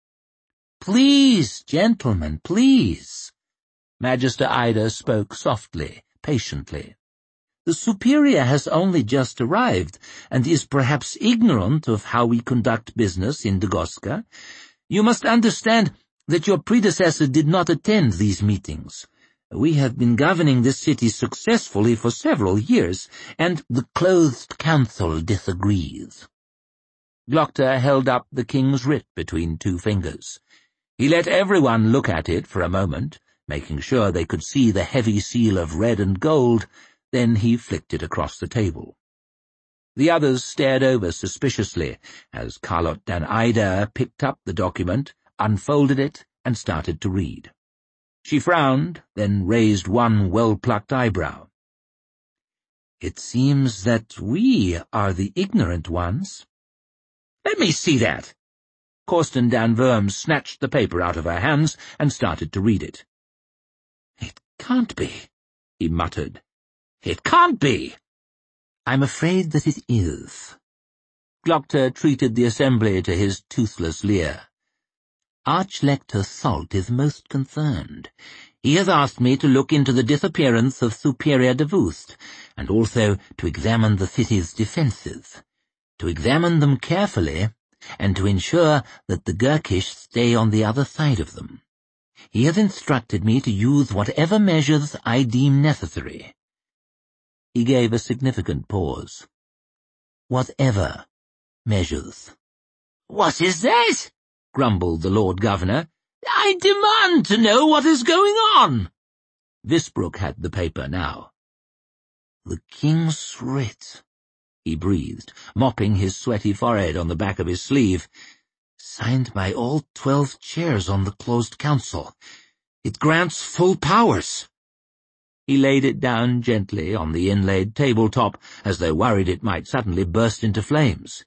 "Please, gentlemen, please." Magister Ida spoke softly, patiently. "The Superior has only just arrived, and is perhaps ignorant of how we conduct business in Dagorska. You must understand that your predecessor did not attend these meetings. We have been governing this city successfully for several years, and the clothed council disagrees." Glocta held up the king's writ between two fingers. He let everyone look at it for a moment, making sure they could see the heavy seal of red and gold, then he flicked it across the table. The others stared over suspiciously as Carlot Dan Ida picked up the document, unfolded it, and started to read. She frowned, then raised one well-plucked eyebrow. "It seems that we are the ignorant ones." "Let me see that." Corsten Dan Worms snatched the paper out of her hands and started to read it. "It can't be," he muttered. "It can't be." "I'm afraid that it is." Glocta treated the assembly to his toothless leer. "Archlector Salt is most concerned. He has asked me to look into the disappearance of Superior Davoost, and also to examine the city's defences, to examine them carefully, and to ensure that the Gurkish stay on the other side of them. He has instructed me to use whatever measures I deem necessary." He gave a significant pause. "Whatever measures." "What is that?" grumbled the Lord Governor. "I demand to know what is going on." Visbruck had the paper now. "The king's writ," he breathed, mopping his sweaty forehead on the back of his sleeve. "Signed by all 12 chairs on the closed council. It grants full powers." He laid it down gently on the inlaid tabletop, as though worried it might suddenly burst into flames.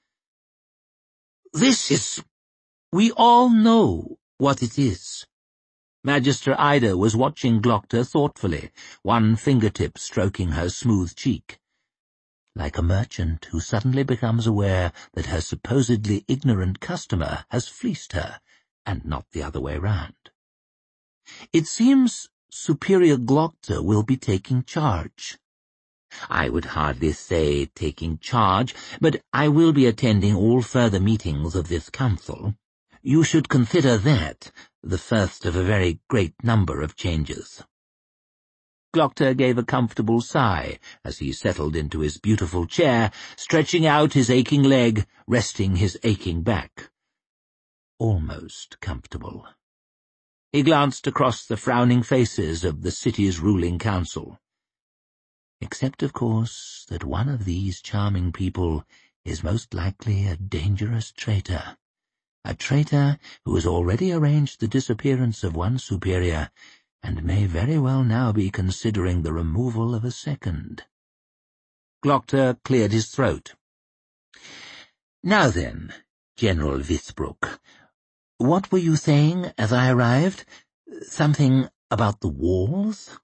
"This is— we all know what it is." Magister Ida was watching Glocta thoughtfully, one fingertip stroking her smooth cheek. Like a merchant who suddenly becomes aware that her supposedly ignorant customer has fleeced her, and not the other way round. "It seems Superior Glocta will be taking charge." I would hardly say taking charge, but I will be attending all further meetings of this council. You should consider that the first of a very great number of changes." Glocta gave a comfortable sigh as he settled into his beautiful chair, stretching out his aching leg, resting his aching back. Almost comfortable. He glanced across the frowning faces of the city's ruling council. Except, of course, that one of these charming people is most likely a dangerous traitor. A traitor who has already arranged the disappearance of one superior, and may very well now be considering the removal of a second. Glocta cleared his throat. "Now then, General Vissbrook, what were you saying as I arrived? Something about the walls?"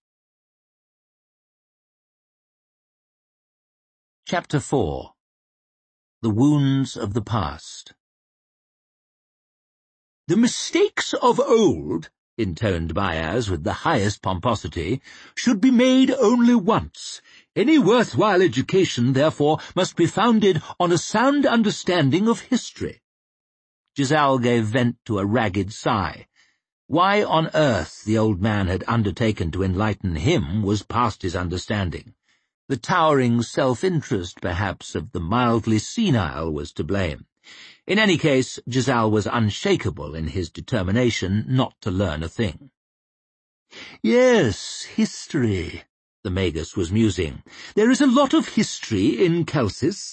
Chapter 4. The Wounds of the Past. "The mistakes of old," intoned Bayaz with the highest pomposity, "should be made only once. Any worthwhile education, therefore, must be founded on a sound understanding of history." Giselle gave vent to a ragged sigh. Why on earth the old man had undertaken to enlighten him was past his understanding. The towering self-interest, perhaps, of the mildly senile was to blame. In any case, Giselle was unshakable in his determination not to learn a thing. "Yes, history," the Magus was musing. "There is a lot of history in Chalcis."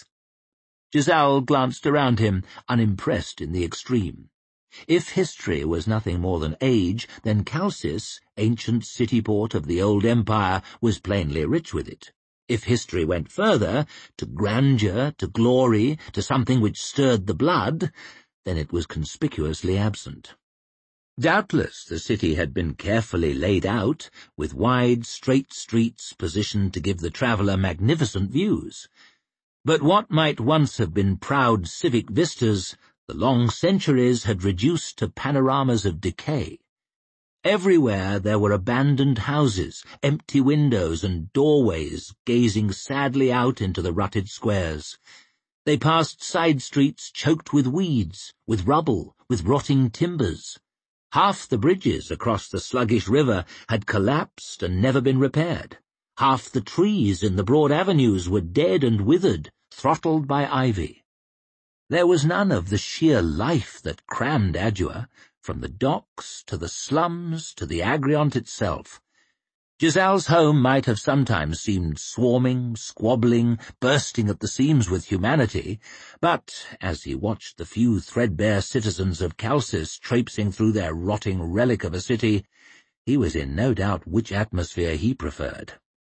Giselle glanced around him, unimpressed in the extreme. If history was nothing more than age, then Chalcis, ancient city-port of the old empire, was plainly rich with it. If history went further, to grandeur, to glory, to something which stirred the blood, then it was conspicuously absent. Doubtless the city had been carefully laid out, with wide, straight streets positioned to give the traveller magnificent views. But what might once have been proud civic vistas, the long centuries had reduced to panoramas of decay. Everywhere there were abandoned houses, empty windows and doorways gazing sadly out into the rutted squares. They passed side streets choked with weeds, with rubble, with rotting timbers. Half the bridges across the sluggish river had collapsed and never been repaired. Half the trees in the broad avenues were dead and withered, throttled by ivy. There was none of the sheer life that crammed Adua, from the docks to the slums to the Agriont itself. Giselle's home might have sometimes seemed swarming, squabbling, bursting at the seams with humanity, but, as he watched the few threadbare citizens of Chalcis traipsing through their rotting relic of a city, he was in no doubt which atmosphere he preferred.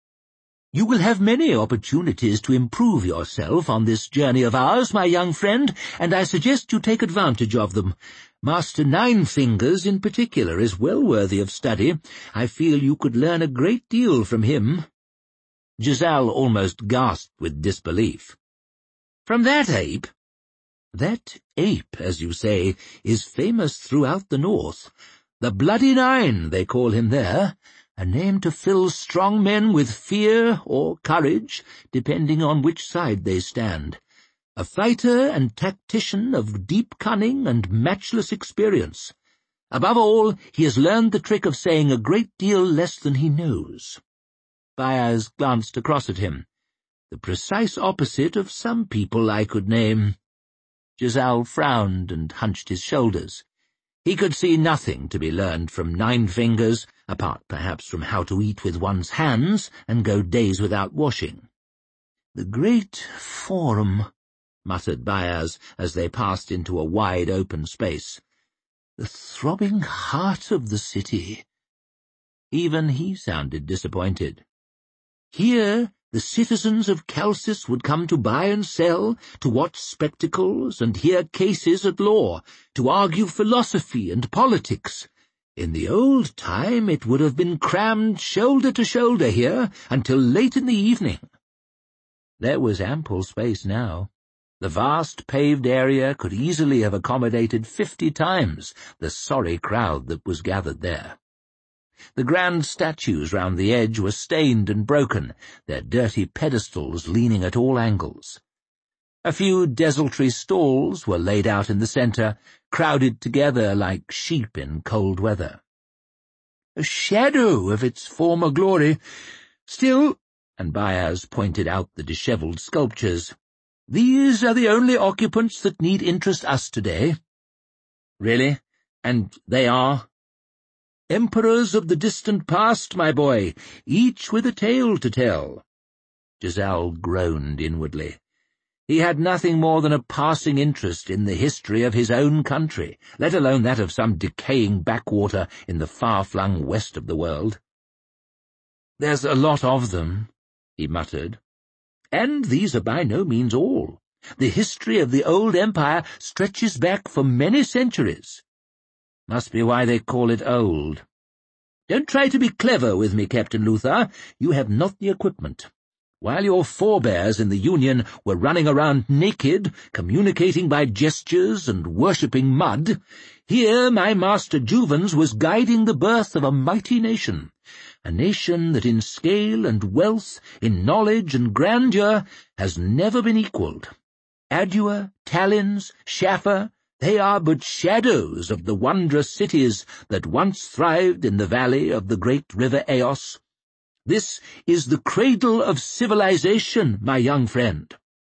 "You will have many opportunities to improve yourself on this journey of ours, my young friend, and I suggest you take advantage of them. Master Ninefingers, in particular, is well worthy of study. I feel you could learn a great deal from him." Giselle almost gasped with disbelief. "From that ape?" "That ape, as you say, is famous throughout the north. The Bloody Nine, they call him there. A name to fill strong men with fear or courage, depending on which side they stand. A fighter and tactician of deep cunning and matchless experience. Above all, he has learned the trick of saying a great deal less than he knows." Bayaz glanced across at him. "The precise opposite of some people I could name." Giselle frowned and hunched his shoulders. He could see nothing to be learned from Ninefingers, apart perhaps from how to eat with one's hands and go days without washing. "The great Forum," muttered Bayaz as they passed into a wide open space. "The throbbing heart of the city." Even he sounded disappointed. "Here the citizens of Chalcis would come to buy and sell, to watch spectacles and hear cases at law, to argue philosophy and politics. In the old time it would have been crammed shoulder to shoulder here until late in the evening." There was ample space now. The vast paved area could easily have accommodated 50 times the sorry crowd that was gathered there. The grand statues round the edge were stained and broken, their dirty pedestals leaning at all angles. A few desultory stalls were laid out in the centre, crowded together like sheep in cold weather. A shadow of its former glory. Still, and Bayaz pointed out the dishevelled sculptures, these are the only occupants that need interest us today. Really? And they are? Emperors of the distant past, my boy, each with a tale to tell. Jezal groaned inwardly. He had nothing more than a passing interest in the history of his own country, let alone that of some decaying backwater in the far-flung west of the world. "There's a lot of them," he muttered. "And these are by no means all. The history of the old empire stretches back for many centuries. Must be why they call it old. Don't try to be clever with me, Captain Luther. You have not the equipment. While your forebears in the Union were running around naked, communicating by gestures and worshipping mud, here my master Juvens was guiding the birth of a mighty nation, a nation that in scale and wealth, in knowledge and grandeur, has never been equalled. Adua, Talins, Shaffa, they are but shadows of the wondrous cities that once thrived in the valley of the great river Eos. This is the cradle of civilization, my young friend."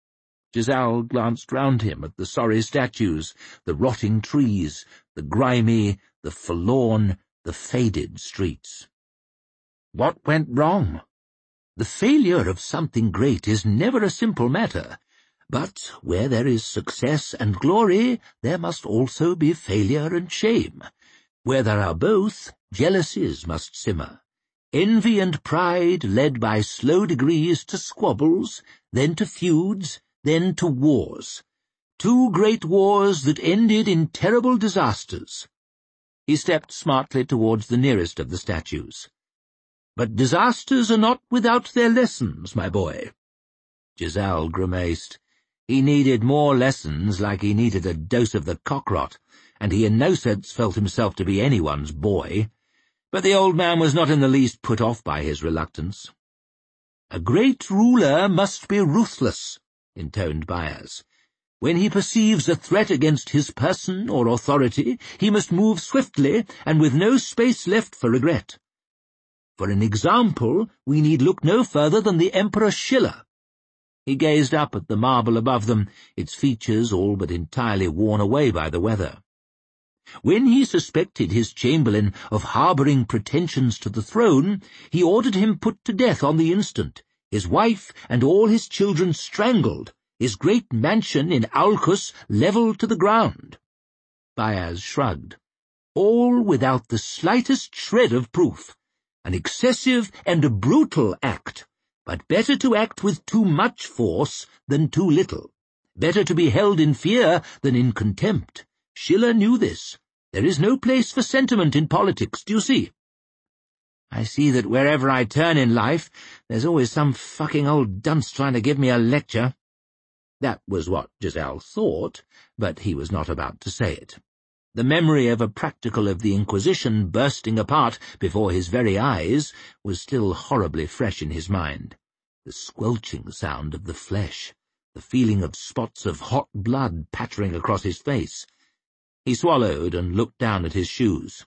Jezal glanced round him at the sorry statues, the rotting trees, the grimy, the forlorn, the faded streets. What went wrong? The failure of something great is never a simple matter, but where there is success and glory, there must also be failure and shame. Where there are both, jealousies must simmer. Envy and pride led by slow degrees to squabbles, then to feuds, then to wars. 2 great wars that ended in terrible disasters. He stepped smartly towards the nearest of the statues. "But disasters are not without their lessons, my boy." Jezal grimaced. He needed more lessons like he needed a dose of the cock-rot, and he in no sense felt himself to be anyone's boy. But the old man was not in the least put off by his reluctance. "A great ruler must be ruthless," intoned Bayaz. "When he perceives a threat against his person or authority, he must move swiftly and with no space left for regret. For an example, we need look no further than the Emperor Schiller." He gazed up at the marble above them, its features all but entirely worn away by the weather. When he suspected his chamberlain of harbouring pretensions to the throne, he ordered him put to death on the instant, his wife and all his children strangled, his great mansion in Alcus levelled to the ground. Bayaz shrugged. All without the slightest shred of proof. An excessive and a brutal act, but better to act with too much force than too little. Better to be held in fear than in contempt. Schiller knew this. There is no place for sentiment in politics, do you see? I see that wherever I turn in life, there's always some fucking old dunce trying to give me a lecture. That was what Jezal thought, but he was not about to say it. The memory of a practical of the Inquisition bursting apart before his very eyes was still horribly fresh in his mind. The squelching sound of the flesh, the feeling of spots of hot blood pattering across his face. He swallowed and looked down at his shoes.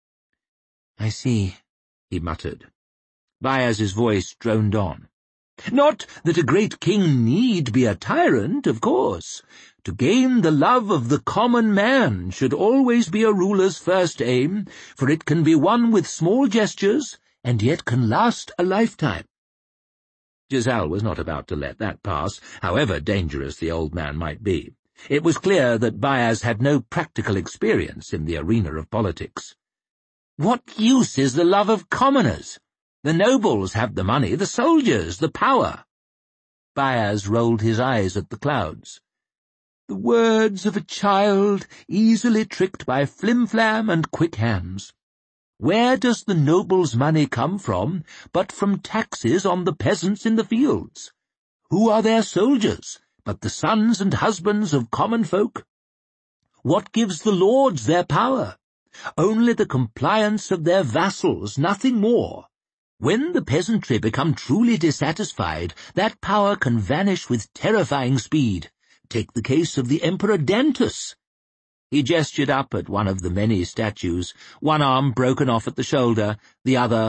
"I see," he muttered. Bayaz's voice droned on. "Not that a great king need be a tyrant, of course. To gain the love of the common man should always be a ruler's first aim, for it can be won with small gestures, and yet can last a lifetime." Jezal was not about to let that pass, however dangerous the old man might be. It was clear that Bayaz had no practical experience in the arena of politics. "What use is the love of commoners? The nobles have the money, the soldiers, the power." Bayaz rolled his eyes at the clouds. "The words of a child easily tricked by flim-flam and quick hands. Where does the noble's money come from but from taxes on the peasants in the fields? Who are their soldiers but the sons and husbands of common folk? What gives the lords their power? Only the compliance of their vassals, nothing more. When the peasantry become truly dissatisfied, that power can vanish with terrifying speed. Take the case of the Emperor Dentus. He gestured up at one of the many statues, one arm broken off at the shoulder, the other